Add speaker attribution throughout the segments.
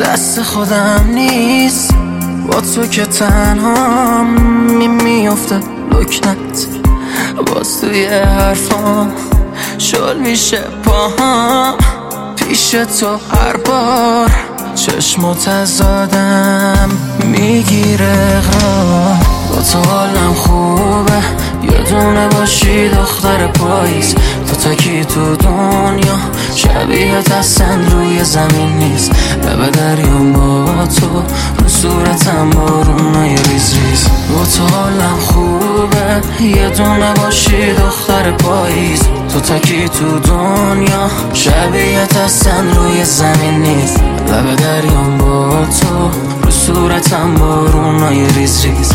Speaker 1: دست خودم نیست، با تو که تنها میفته لکنت. باز توی حرفام شل میشه پاهام، پیش تو هر بار چشم تزادم میگیره اقرار. با تو حالم خوبه، یه دونه باشی دختر پاییز. تو تکی تو دنیا شبیهت اصلا روی زمین نیست. لب دریام با تو، رو صورتم بارونای ریز ریز. با تو حالم خوبه، یه دونه باشی دختر پاییز. تو تکی تو دنیا شبیهت اصلا روی زمین نیست. لب دریام با تو، رو صورتم بارونای ریز ریز.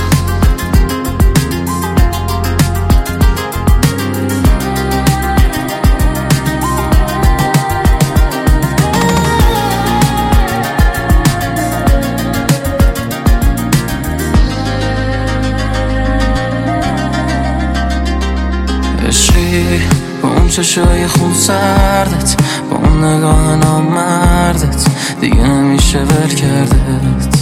Speaker 1: عشقی با اون چشای خون سردت، با اون نگاه نامردت، دیگه نمیشه ول کردت.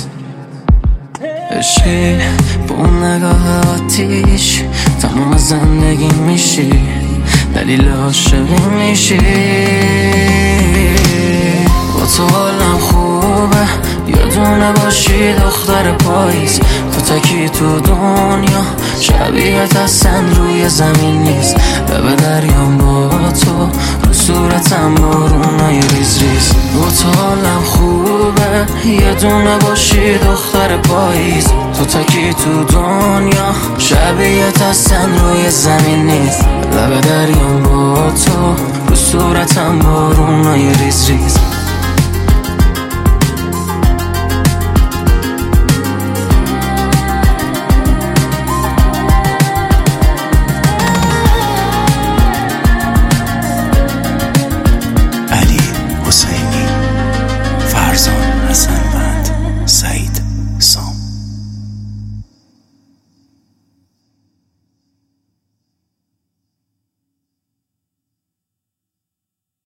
Speaker 1: عشقی با اون نگاه آتیش، تمام زندگی میشی، دلیل عاشقی میشی. با تو حالم خوبه، یه دونه باشی دختر پاییز. تو تکی تو دنیا شبیهت اصلا روی زمین نیست. لب دریام با تو، رو صورتم بارونای ریز ریز. با تو حالم خوبه، یه دونه باشی دختر پاییز. تو تکی تو دنیا شبیهت اصلا روی زمین نیست. لب دریام با تو، رو صورتم بارونای ریز ریز.